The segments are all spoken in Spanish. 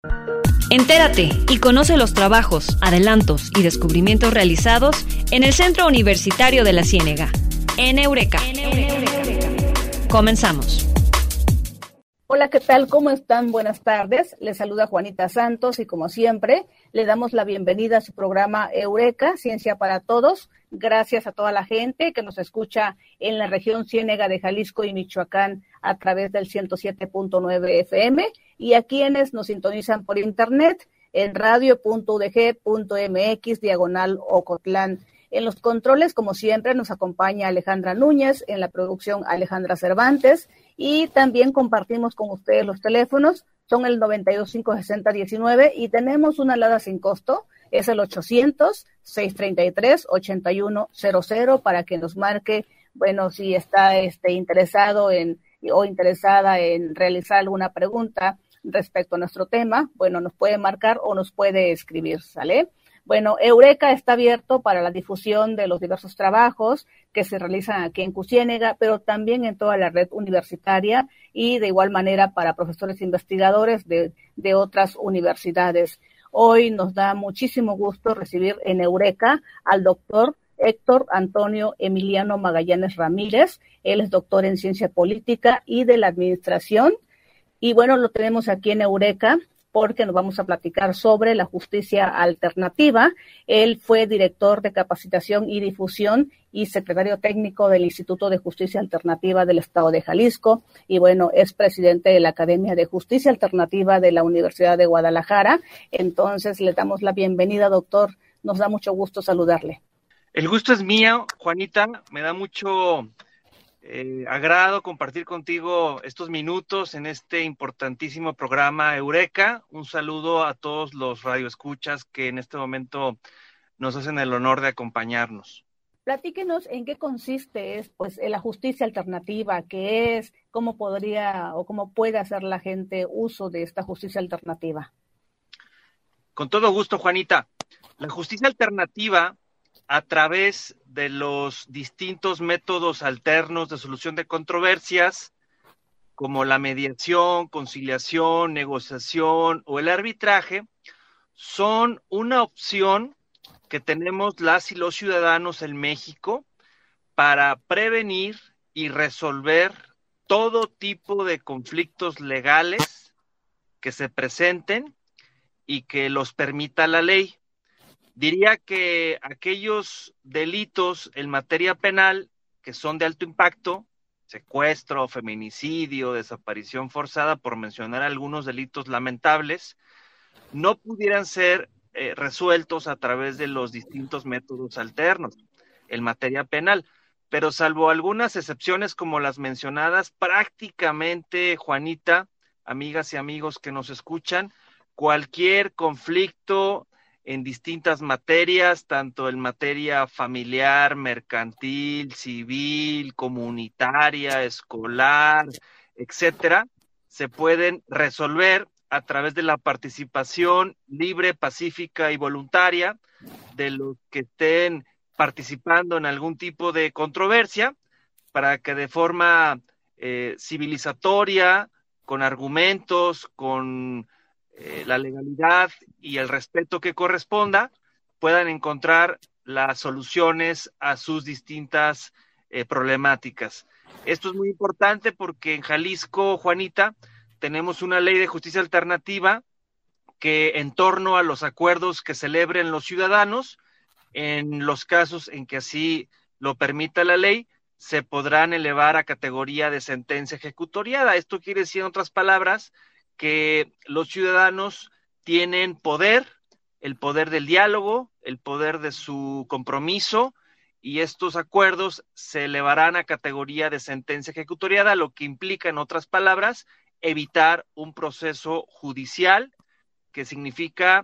Entérate y conoce los trabajos, adelantos y descubrimientos realizados en el Centro Universitario de la Ciénega, en Eureka. Comenzamos. Hola, ¿qué tal? ¿Cómo están? Buenas tardes. Les saluda Juanita Santos y como siempre, le damos la bienvenida a su programa Eureka, Ciencia para Todos. Gracias a toda la gente que nos escucha en la región Ciénega de Jalisco y Michoacán a través del 107.9 FM y a quienes nos sintonizan por internet en radio.udg.mx/Ocotlán. En los controles, como siempre, nos acompaña Alejandra Núñez, en la producción Alejandra Cervantes, y también compartimos con ustedes los teléfonos, son el 9256019 y tenemos una alada sin costo, es el 800-633-8100 para que nos marque, bueno, si está interesado o interesada en realizar alguna pregunta respecto a nuestro tema, bueno, nos puede marcar o nos puede escribir, ¿sale? Bueno, Eureka está abierto para la difusión de los diversos trabajos que se realizan aquí en Ciénega, pero también en toda la red universitaria y de igual manera para profesores investigadores de otras universidades. Hoy nos da muchísimo gusto recibir en Eureka al doctor Héctor Antonio Emiliano Magallanes Ramírez. Él es doctor en Ciencia Política y de la Administración. Y bueno, lo tenemos aquí en Eureka porque nos vamos a platicar sobre la justicia alternativa. Él fue director de capacitación y difusión y secretario técnico del Instituto de Justicia Alternativa del Estado de Jalisco. Y bueno, es presidente de la Academia de Justicia Alternativa de la Universidad de Guadalajara. Entonces, le damos la bienvenida, doctor. Nos da mucho gusto saludarle. El gusto es mío, Juanita. Me da mucho agrado compartir contigo estos minutos en este importantísimo programa Eureka. Un saludo a todos los radioescuchas que en este momento nos hacen el honor de acompañarnos. Platíquenos en qué consiste la justicia alternativa, qué es, cómo podría o cómo puede hacer la gente uso de esta justicia alternativa. Con todo gusto, Juanita. La justicia alternativa, a través de los distintos métodos alternos de solución de controversias, como la mediación, conciliación, negociación o el arbitraje, son una opción que tenemos las y los ciudadanos en México para prevenir y resolver todo tipo de conflictos legales que se presenten y que los permita la ley. Diría que aquellos delitos en materia penal que son de alto impacto, secuestro, feminicidio, desaparición forzada, por mencionar algunos delitos lamentables, no pudieran ser resueltos a través de los distintos métodos alternos en materia penal. Pero salvo algunas excepciones como las mencionadas, prácticamente, Juanita, amigas y amigos que nos escuchan, cualquier conflicto en distintas materias, tanto en materia familiar, mercantil, civil, comunitaria, escolar, etcétera, se pueden resolver a través de la participación libre, pacífica y voluntaria de los que estén participando en algún tipo de controversia, para que de forma civilizatoria, con argumentos, con la legalidad y el respeto que corresponda, puedan encontrar las soluciones a sus distintas problemáticas. Esto es muy importante porque en Jalisco, Juanita, tenemos una ley de justicia alternativa que, en torno a los acuerdos que celebren los ciudadanos, en los casos en que así lo permita la ley, se podrán elevar a categoría de sentencia ejecutoriada. Esto quiere decir, en otras palabras, que los ciudadanos tienen poder, el poder del diálogo, el poder de su compromiso, y estos acuerdos se elevarán a categoría de sentencia ejecutoriada, lo que implica, en otras palabras, evitar un proceso judicial que significa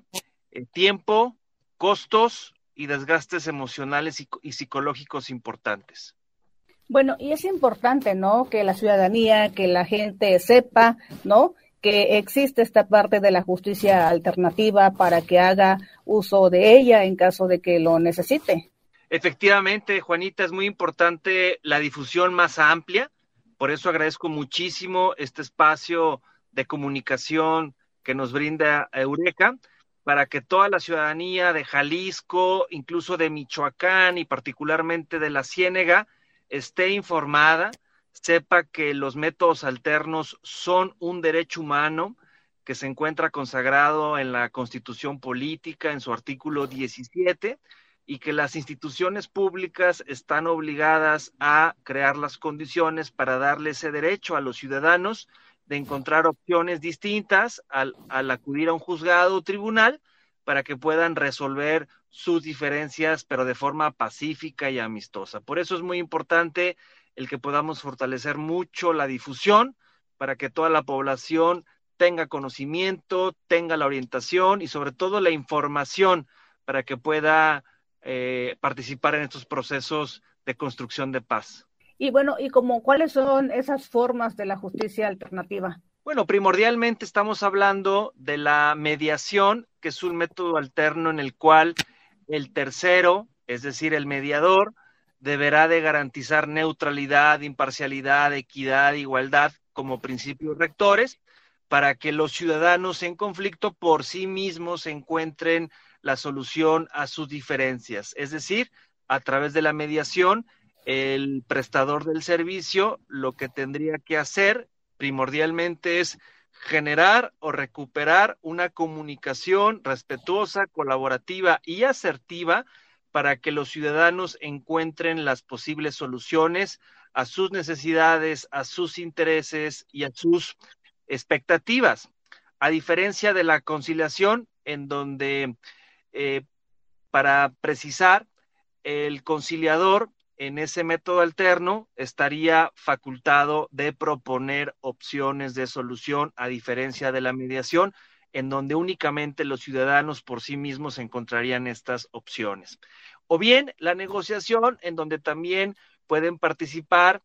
tiempo, costos y desgastes emocionales y psicológicos importantes. Bueno, y es importante, ¿no?, que la ciudadanía, que la gente sepa, ¿no?, que existe esta parte de la justicia alternativa para que haga uso de ella en caso de que lo necesite. Efectivamente, Juanita, es muy importante la difusión más amplia, por eso agradezco muchísimo este espacio de comunicación que nos brinda Eureka, para que toda la ciudadanía de Jalisco, incluso de Michoacán y particularmente de la Ciénega, esté informada, sepa que los métodos alternos son un derecho humano que se encuentra consagrado en la Constitución Política, en su artículo 17, y que las instituciones públicas están obligadas a crear las condiciones para darle ese derecho a los ciudadanos de encontrar opciones distintas al acudir a un juzgado o tribunal para que puedan resolver sus diferencias, pero de forma pacífica y amistosa. Por eso es muy importante el que podamos fortalecer mucho la difusión para que toda la población tenga conocimiento, tenga la orientación y sobre todo la información para que pueda participar en estos procesos de construcción de paz. Y bueno, ¿y cuáles son esas formas de la justicia alternativa? Bueno, primordialmente estamos hablando de la mediación, que es un método alterno en el cual el tercero, es decir, el mediador, deberá de garantizar neutralidad, imparcialidad, equidad, igualdad como principios rectores, para que los ciudadanos en conflicto por sí mismos encuentren la solución a sus diferencias. Es decir, a través de la mediación, el prestador del servicio lo que tendría que hacer primordialmente es generar o recuperar una comunicación respetuosa, colaborativa y asertiva para que los ciudadanos encuentren las posibles soluciones a sus necesidades, a sus intereses y a sus expectativas. A diferencia de la conciliación, en donde, para precisar, el conciliador en ese método alterno estaría facultado de proponer opciones de solución, a diferencia de la mediación, en donde únicamente los ciudadanos por sí mismos encontrarían estas opciones. O bien la negociación, en donde también pueden participar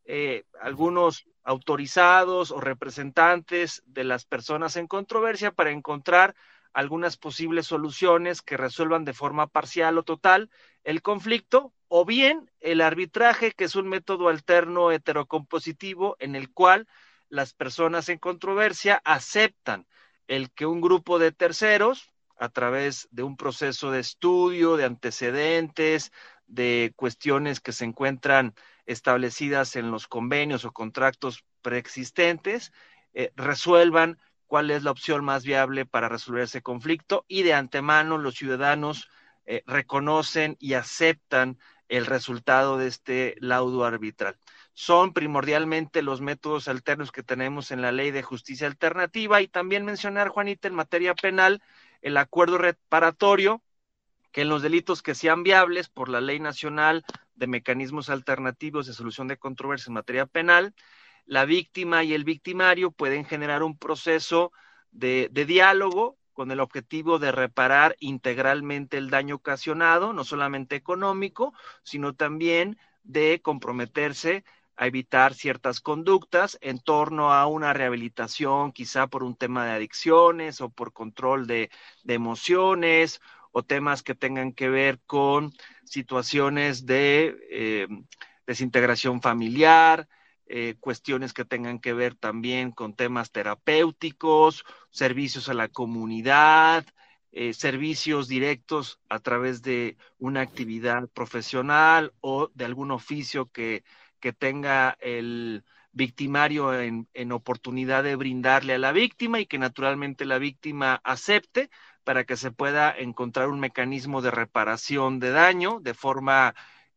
algunos autorizados o representantes de las personas en controversia para encontrar algunas posibles soluciones que resuelvan de forma parcial o total el conflicto, o bien el arbitraje, que es un método alterno heterocompositivo en el cual las personas en controversia aceptan el que un grupo de terceros, a través de un proceso de estudio, de antecedentes, de cuestiones que se encuentran establecidas en los convenios o contratos preexistentes, resuelvan cuál es la opción más viable para resolver ese conflicto, y de antemano los ciudadanos reconocen y aceptan el resultado de este laudo arbitral. Son primordialmente los métodos alternos que tenemos en la Ley de Justicia Alternativa, y también mencionar, Juanita, en materia penal, el acuerdo reparatorio, que en los delitos que sean viables por la Ley Nacional de Mecanismos Alternativos de Solución de Controversias en materia penal, la víctima y el victimario pueden generar un proceso de diálogo con el objetivo de reparar integralmente el daño ocasionado, no solamente económico, sino también de comprometerse a evitar ciertas conductas en torno a una rehabilitación, quizá por un tema de adicciones o por control de emociones, o temas que tengan que ver con situaciones de desintegración familiar, cuestiones que tengan que ver también con temas terapéuticos, servicios a la comunidad, servicios directos a través de una actividad profesional o de algún oficio que tenga el victimario en oportunidad de brindarle a la víctima, y que naturalmente la víctima acepte, para que se pueda encontrar un mecanismo de reparación de daño de forma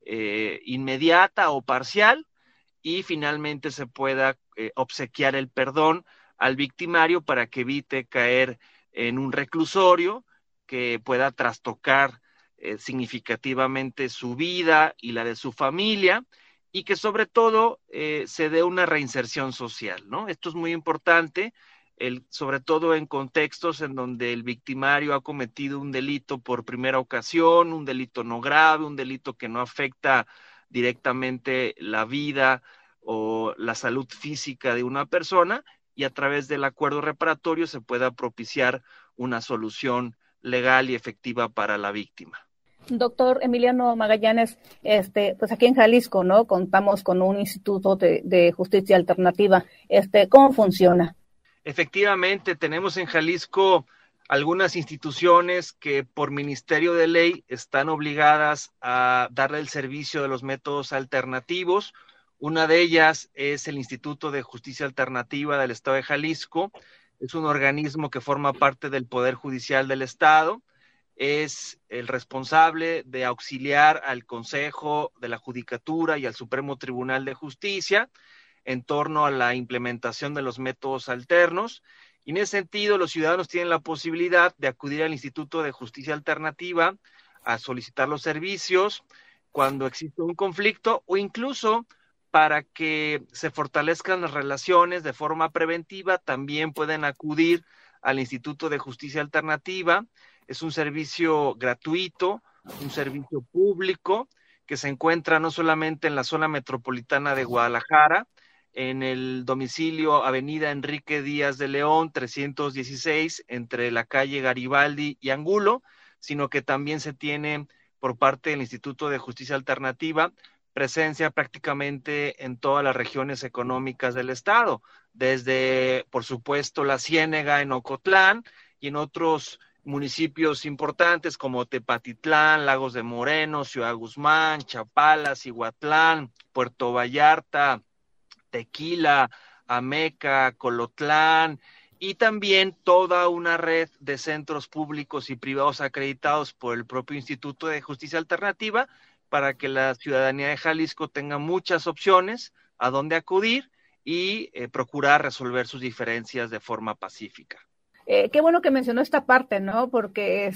inmediata o parcial, y finalmente se pueda obsequiar el perdón al victimario para que evite caer en un reclusorio que pueda trastocar significativamente su vida y la de su familia, y que sobre todo se dé una reinserción social, ¿no? Esto es muy importante, sobre todo en contextos en donde el victimario ha cometido un delito por primera ocasión, un delito no grave, un delito que no afecta directamente la vida o la salud física de una persona, y a través del acuerdo reparatorio se pueda propiciar una solución legal y efectiva para la víctima. Doctor Emiliano Magallanes, pues aquí en Jalisco, ¿no? Contamos con un instituto de justicia alternativa. ¿Cómo funciona? Efectivamente, tenemos en Jalisco algunas instituciones que por ministerio de ley están obligadas a darle el servicio de los métodos alternativos. Una de ellas es el Instituto de Justicia Alternativa del Estado de Jalisco. Es un organismo que forma parte del Poder Judicial del Estado. Es el responsable de auxiliar al Consejo de la Judicatura y al Supremo Tribunal de Justicia en torno a la implementación de los métodos alternos. Y en ese sentido, los ciudadanos tienen la posibilidad de acudir al Instituto de Justicia Alternativa a solicitar los servicios cuando existe un conflicto o incluso para que se fortalezcan las relaciones de forma preventiva. También pueden acudir al Instituto de Justicia Alternativa. Es un servicio gratuito, un servicio público que se encuentra no solamente en la zona metropolitana de Guadalajara, en el domicilio Avenida Enrique Díaz de León, 316, entre la calle Garibaldi y Angulo, sino que también se tiene por parte del Instituto de Justicia Alternativa presencia prácticamente en todas las regiones económicas del estado, desde, por supuesto, la Ciénega en Ocotlán y en otros municipios importantes como Tepatitlán, Lagos de Moreno, Ciudad Guzmán, Chapala, Cihuatlán, Puerto Vallarta, Tequila, Ameca, Colotlán, y también toda una red de centros públicos y privados acreditados por el propio Instituto de Justicia Alternativa para que la ciudadanía de Jalisco tenga muchas opciones a dónde acudir y procurar resolver sus diferencias de forma pacífica. Qué bueno que mencionó esta parte, ¿no? Porque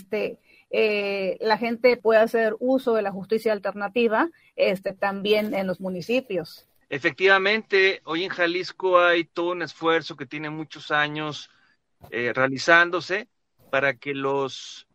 la gente puede hacer uso de la justicia alternativa también en los municipios. Efectivamente, hoy en Jalisco hay todo un esfuerzo que tiene muchos años realizándose para que los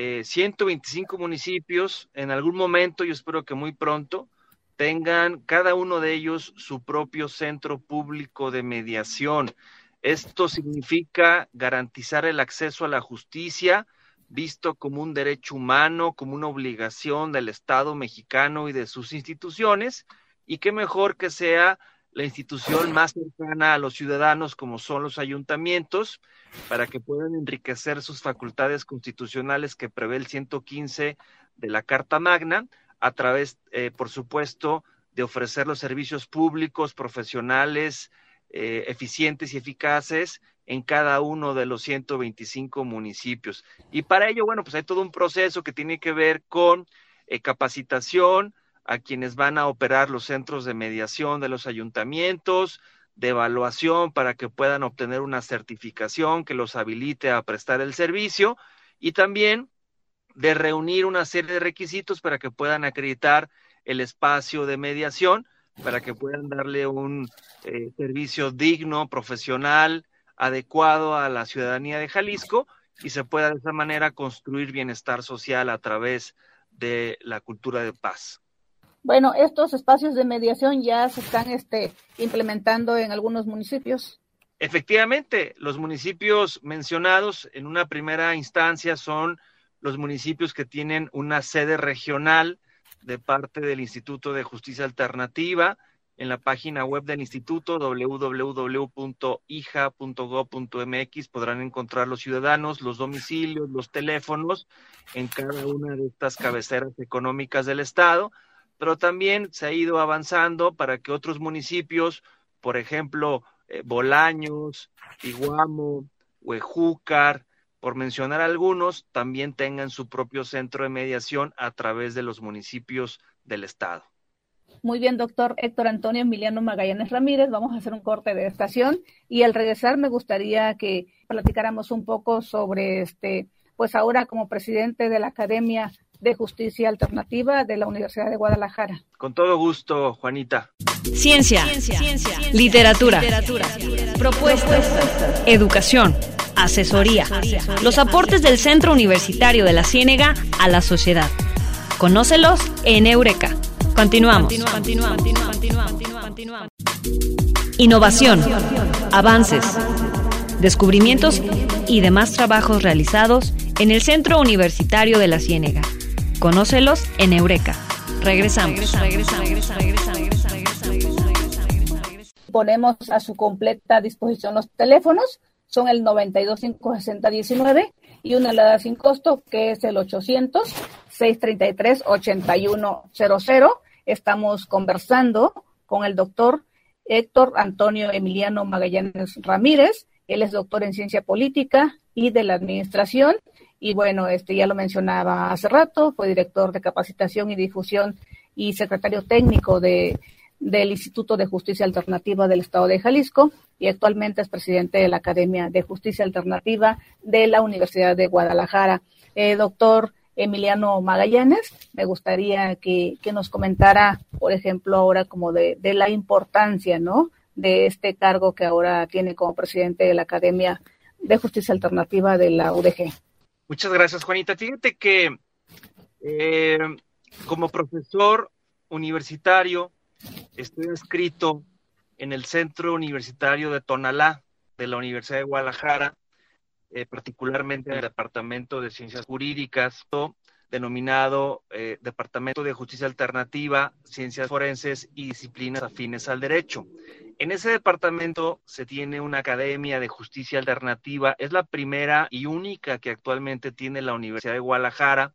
125 municipios en algún momento, yo espero que muy pronto, tengan cada uno de ellos su propio centro público de mediación. Esto significa garantizar el acceso a la justicia, visto como un derecho humano, como una obligación del Estado mexicano y de sus instituciones, y qué mejor que sea la institución más cercana a los ciudadanos como son los ayuntamientos, para que puedan enriquecer sus facultades constitucionales que prevé el 115 de la Carta Magna, a través, por supuesto, de ofrecer los servicios públicos, profesionales, eficientes y eficaces en cada uno de los 125 municipios. Y para ello, bueno, pues hay todo un proceso que tiene que ver con capacitación a quienes van a operar los centros de mediación de los ayuntamientos, de evaluación para que puedan obtener una certificación que los habilite a prestar el servicio, y también de reunir una serie de requisitos para que puedan acreditar el espacio de mediación, para que puedan darle un servicio digno, profesional, adecuado a la ciudadanía de Jalisco, y se pueda de esa manera construir bienestar social a través de la cultura de paz. Bueno, estos espacios de mediación ya se están implementando en algunos municipios. Efectivamente, los municipios mencionados en una primera instancia son los municipios que tienen una sede regional de parte del Instituto de Justicia Alternativa. En la página web del instituto, www.ija.gov.mx, podrán encontrar los ciudadanos, los domicilios, los teléfonos en cada una de estas cabeceras económicas del estado. Pero también se ha ido avanzando para que otros municipios, por ejemplo, Bolaños, Iguamo, Huejúcar, por mencionar algunos, también tengan su propio centro de mediación a través de los municipios del estado. Muy bien, doctor Héctor Antonio Emiliano Magallanes Ramírez, vamos a hacer un corte de estación y al regresar me gustaría que platicáramos un poco sobre pues ahora como presidente de la Academia de Justicia Alternativa de la Universidad de Guadalajara. Con todo gusto, Juanita. Ciencia, literatura, propuestas, educación, asesoría, los aportes del Centro Universitario de la Ciénega a la sociedad. Conócelos en Eureka. Continuamos. Innovación, avances, descubrimientos y demás trabajos realizados en el Centro Universitario de la Ciénega. Conócelos en Eureka. Regresamos. Ponemos a su completa disposición los teléfonos son el 92-560-19 y una alada sin costo que es el 800-633-8100. Estamos conversando con el doctor Héctor Antonio Emiliano Magallanes Ramírez. Él es doctor en ciencia política y de la administración. Y bueno, ya lo mencionaba hace rato, fue director de capacitación y difusión y secretario técnico del Instituto de Justicia Alternativa del Estado de Jalisco, y actualmente es presidente de la Academia de Justicia Alternativa de la Universidad de Guadalajara. Doctor Emiliano Magallanes, me gustaría que nos comentara, por ejemplo, ahora como de la importancia, ¿no?, de este cargo que ahora tiene como presidente de la Academia de Justicia Alternativa de la UDG. Muchas gracias, Juanita. Fíjate que como profesor universitario estoy inscrito en el Centro Universitario de Tonalá de la Universidad de Guadalajara, particularmente en el Departamento de Ciencias Jurídicas, denominado Departamento de Justicia Alternativa, Ciencias Forenses y Disciplinas Afines al Derecho. En ese departamento se tiene una Academia de Justicia Alternativa, es la primera y única que actualmente tiene la Universidad de Guadalajara,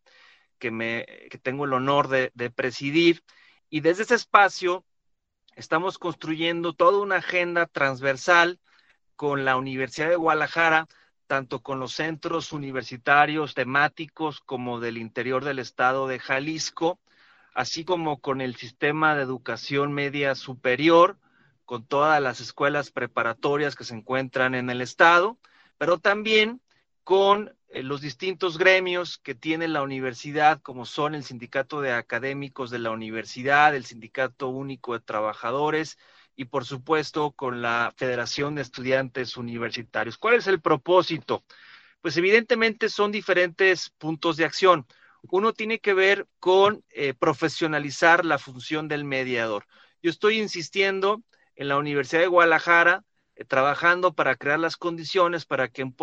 que tengo el honor de presidir, y desde ese espacio estamos construyendo toda una agenda transversal con la Universidad de Guadalajara, tanto con los centros universitarios temáticos como del interior del estado de Jalisco, así como con el sistema de educación media superior, con todas las escuelas preparatorias que se encuentran en el estado, pero también con los distintos gremios que tiene la universidad, como son el Sindicato de Académicos de la Universidad, el Sindicato Único de Trabajadores y, por supuesto, con la Federación de Estudiantes Universitarios. ¿Cuál es el propósito? Pues evidentemente son diferentes puntos de acción. Uno tiene que ver con profesionalizar la función del mediador. Yo estoy insistiendo en la Universidad de Guadalajara, trabajando para crear las condiciones para que en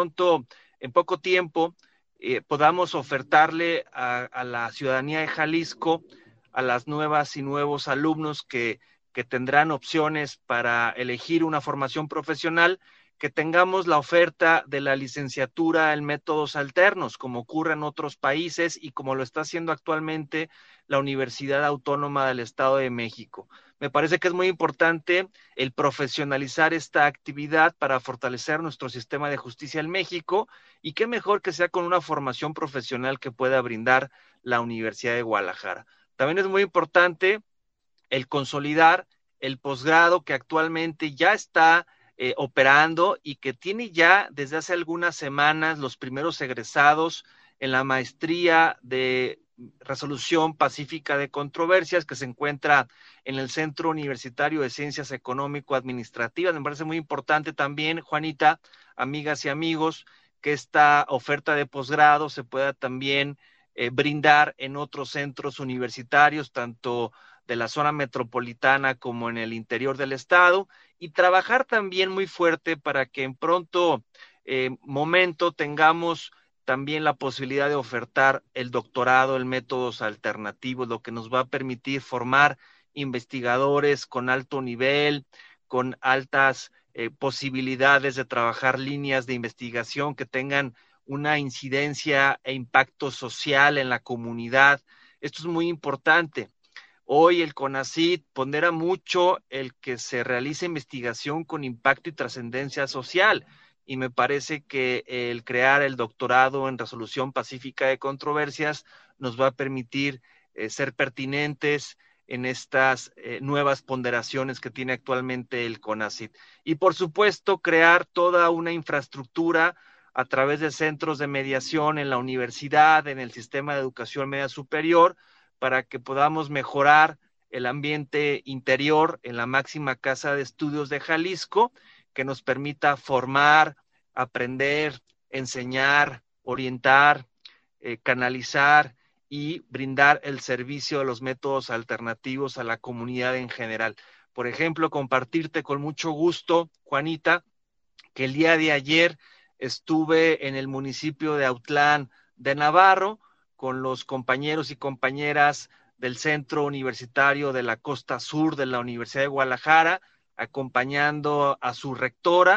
poco tiempo podamos ofertarle a la ciudadanía de Jalisco, a las nuevas y nuevos alumnos que tendrán opciones para elegir una formación profesional, que tengamos la oferta de la licenciatura en métodos alternos, como ocurre en otros países y como lo está haciendo actualmente la Universidad Autónoma del Estado de México. Me parece que es muy importante el profesionalizar esta actividad para fortalecer nuestro sistema de justicia en México, y qué mejor que sea con una formación profesional que pueda brindar la Universidad de Guadalajara. También es muy importante el consolidar el posgrado que actualmente ya está operando y que tiene ya desde hace algunas semanas los primeros egresados en la maestría de resolución pacífica de controversias, que se encuentra en el Centro Universitario de Ciencias Económico-Administrativas. Me parece muy importante también, Juanita, amigas y amigos, que esta oferta de posgrado se pueda también brindar en otros centros universitarios, tanto de la zona metropolitana como en el interior del estado, y trabajar también muy fuerte para que en pronto momento tengamos también la posibilidad de ofertar el doctorado en métodos alternativos, lo que nos va a permitir formar investigadores con alto nivel, con altas posibilidades de trabajar líneas de investigación que tengan una incidencia e impacto social en la comunidad. Esto es muy importante. Hoy el CONACYT pondera mucho el que se realice investigación con impacto y trascendencia social, y me parece que el crear el doctorado en resolución pacífica de controversias nos va a permitir ser pertinentes en estas nuevas ponderaciones que tiene actualmente el CONACYT. Y por supuesto, crear toda una infraestructura a través de centros de mediación en la universidad, en el sistema de educación media superior, para que podamos mejorar el ambiente interior en la máxima casa de estudios de Jalisco, que nos permita formar, aprender, enseñar, orientar, canalizar y brindar el servicio de los métodos alternativos a la comunidad en general. Por ejemplo, compartirte con mucho gusto, Juanita, que el día de ayer estuve en el municipio de Autlán de Navarro con los compañeros y compañeras del Centro Universitario de la Costa Sur de la Universidad de Guadalajara, acompañando a su rectora,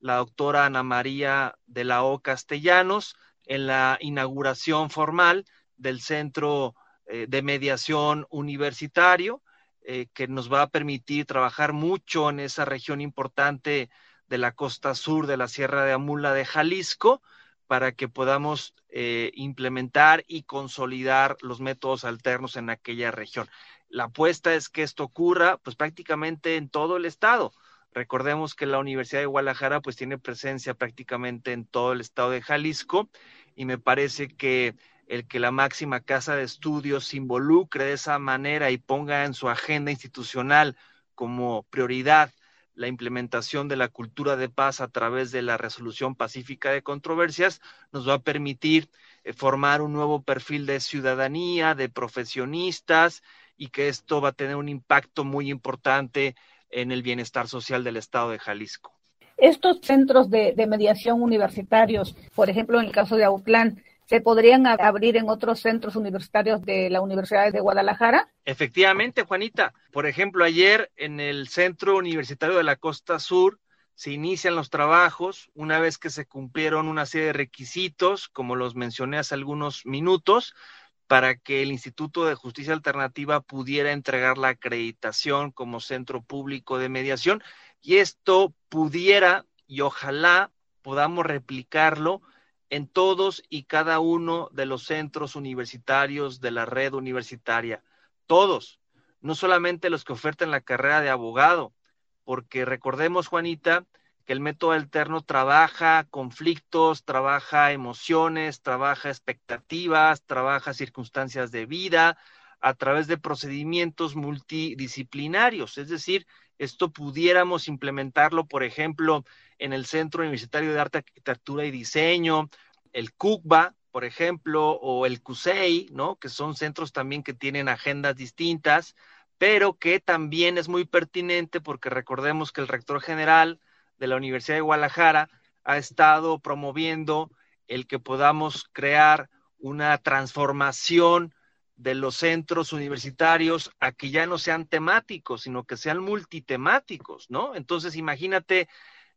la doctora Ana María de la O. Castellanos en la inauguración formal del Centro de Mediación Universitario, que nos va a permitir trabajar mucho en esa región importante de la costa sur de la Sierra de Amula de Jalisco, para que podamos implementar y consolidar los métodos alternos en aquella región. La apuesta es que esto ocurra pues prácticamente en todo el estado. Recordemos que la Universidad de Guadalajara pues tiene presencia prácticamente en todo el estado de Jalisco, y me parece que el que la máxima casa de estudios se involucre de esa manera y ponga en su agenda institucional como prioridad la implementación de la cultura de paz a través de la resolución pacífica de controversias, nos va a permitir formar un nuevo perfil de ciudadanía, de profesionistas, y que esto va a tener un impacto muy importante en el bienestar social del estado de Jalisco. Estos centros de mediación universitarios, por ejemplo, en el caso de Autlán, ¿se podrían abrir en otros centros universitarios de la Universidad de Guadalajara? Efectivamente, Juanita. Por ejemplo, ayer en el Centro Universitario de la Costa Sur se inician los trabajos una vez que se cumplieron una serie de requisitos, como los mencioné hace algunos minutos, para que el Instituto de Justicia Alternativa pudiera entregar la acreditación como centro público de mediación, y esto pudiera, y ojalá podamos replicarlo en todos y cada uno de los centros universitarios de la red universitaria. Todos, no solamente los que ofertan la carrera de abogado, porque recordemos, Juanita, que el método alterno trabaja conflictos, trabaja emociones, trabaja expectativas, trabaja circunstancias de vida a través de procedimientos multidisciplinarios. Es decir, esto pudiéramos implementarlo, por ejemplo, en el Centro Universitario de Arte, Arquitectura y Diseño, el CUCBA, por ejemplo, o el CUSEI, ¿no? Que son centros también que tienen agendas distintas, pero que también es muy pertinente porque recordemos que el rector general de la Universidad de Guadalajara ha estado promoviendo el que podamos crear una transformación de los centros universitarios a que ya no sean temáticos, sino que sean multitemáticos, ¿no? Entonces, imagínate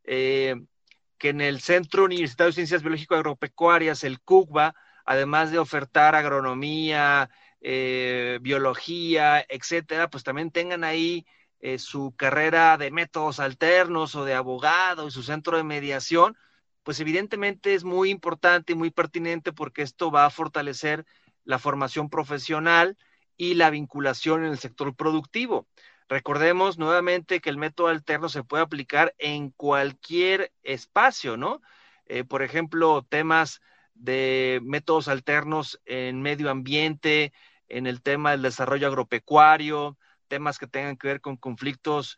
que en el Centro Universitario de Ciencias Biológico-Agropecuarias, el CUCBA, además de ofertar agronomía, biología, etcétera, pues también tengan ahí su carrera de métodos alternos o de abogado y su centro de mediación, pues evidentemente es muy importante y muy pertinente porque esto va a fortalecer la formación profesional y la vinculación en el sector productivo. Recordemos nuevamente que el método alterno se puede aplicar en cualquier espacio, ¿no? Por ejemplo, temas de métodos alternos en medio ambiente, en el tema del desarrollo agropecuario, temas que tengan que ver con conflictos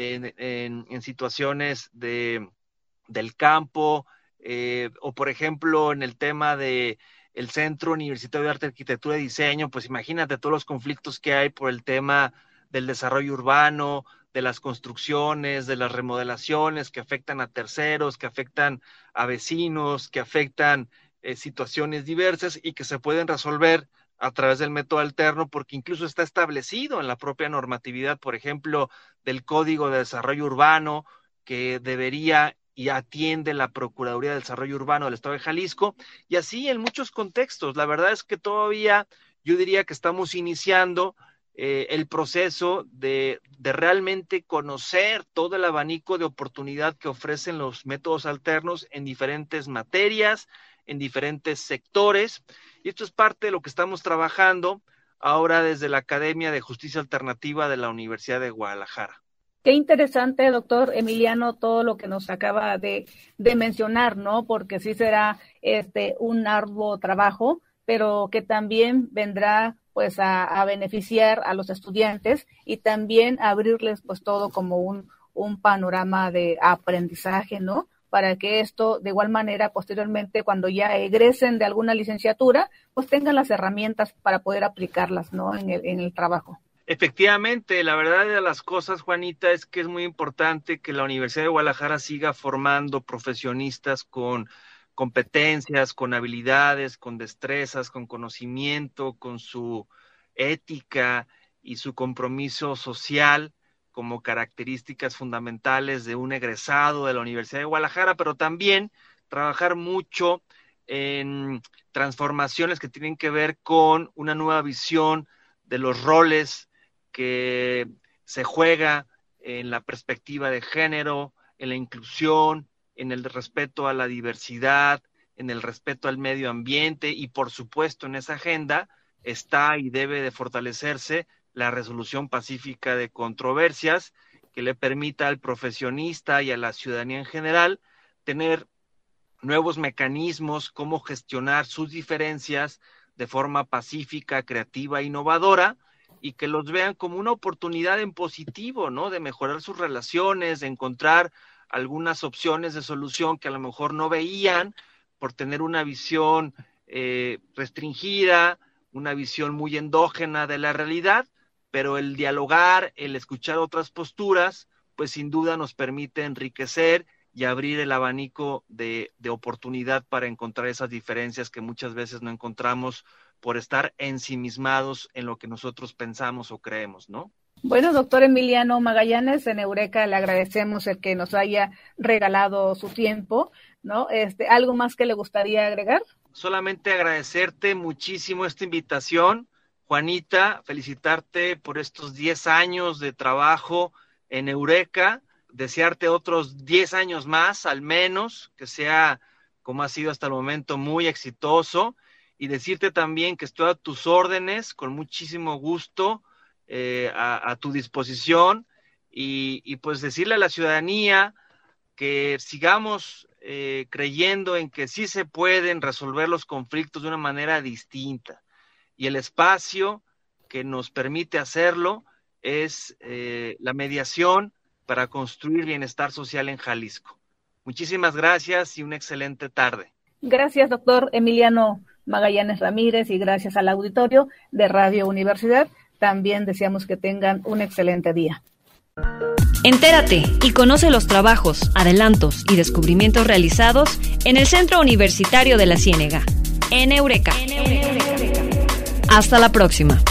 en situaciones del campo, o por ejemplo en el tema de el Centro Universitario de Arte, Arquitectura y Diseño, pues imagínate todos los conflictos que hay por el tema del desarrollo urbano, de las construcciones, de las remodelaciones que afectan a terceros, que afectan a vecinos, que afectan situaciones diversas y que se pueden resolver a través del método alterno, porque incluso está establecido en la propia normatividad, por ejemplo, del Código de Desarrollo Urbano, que debería y atiende la Procuraduría de Desarrollo Urbano del Estado de Jalisco, y así en muchos contextos. La verdad es que todavía yo diría que estamos iniciando el proceso de realmente conocer todo el abanico de oportunidad que ofrecen los métodos alternos en diferentes materias, en diferentes sectores, y esto es parte de lo que estamos trabajando ahora desde la Academia de Justicia Alternativa de la Universidad de Guadalajara. Qué interesante, doctor Emiliano, todo lo que nos acaba de mencionar, ¿no? Porque sí será un arduo trabajo, pero que también vendrá pues a beneficiar a los estudiantes y también abrirles pues todo como un panorama de aprendizaje, ¿no? Para que esto de igual manera posteriormente cuando ya egresen de alguna licenciatura pues tengan las herramientas para poder aplicarlas, ¿no? En el trabajo. Efectivamente, la verdad de las cosas, Juanita, es que es muy importante que la Universidad de Guadalajara siga formando profesionistas con competencias, con habilidades, con destrezas, con conocimiento, con su ética y su compromiso social como características fundamentales de un egresado de la Universidad de Guadalajara, pero también trabajar mucho en transformaciones que tienen que ver con una nueva visión de los roles que se juega en la perspectiva de género, en la inclusión, en el respeto a la diversidad, en el respeto al medio ambiente y, por supuesto, en esa agenda está y debe de fortalecerse la resolución pacífica de controversias que le permita al profesionista y a la ciudadanía en general tener nuevos mecanismos, cómo gestionar sus diferencias de forma pacífica, creativa, innovadora, y que los vean como una oportunidad en positivo, ¿no? De mejorar sus relaciones, de encontrar algunas opciones de solución que a lo mejor no veían por tener una visión restringida, una visión muy endógena de la realidad, pero el dialogar, el escuchar otras posturas, pues sin duda nos permite enriquecer y abrir el abanico de oportunidad para encontrar esas diferencias que muchas veces no encontramos por estar ensimismados en lo que nosotros pensamos o creemos, ¿no? Bueno, doctor Emiliano Magallanes, en Eureka le agradecemos el que nos haya regalado su tiempo, ¿no? ¿Algo más que le gustaría agregar? Solamente agradecerte muchísimo esta invitación, Juanita, felicitarte por estos 10 años de trabajo en Eureka, desearte otros 10 años más, al menos, que sea, como ha sido hasta el momento, muy exitoso, y decirte también que estoy a tus órdenes, con muchísimo gusto, a tu disposición, y pues decirle a la ciudadanía que sigamos creyendo en que sí se pueden resolver los conflictos de una manera distinta, y el espacio que nos permite hacerlo es la mediación para construir bienestar social en Jalisco. Muchísimas gracias y una excelente tarde. Gracias, doctor Emiliano Magallanes Ramírez, y gracias al auditorio de Radio Universidad. También deseamos que tengan un excelente día. Entérate y conoce los trabajos, adelantos y descubrimientos realizados en el Centro Universitario de la Ciénega, en Eureka. Hasta la próxima.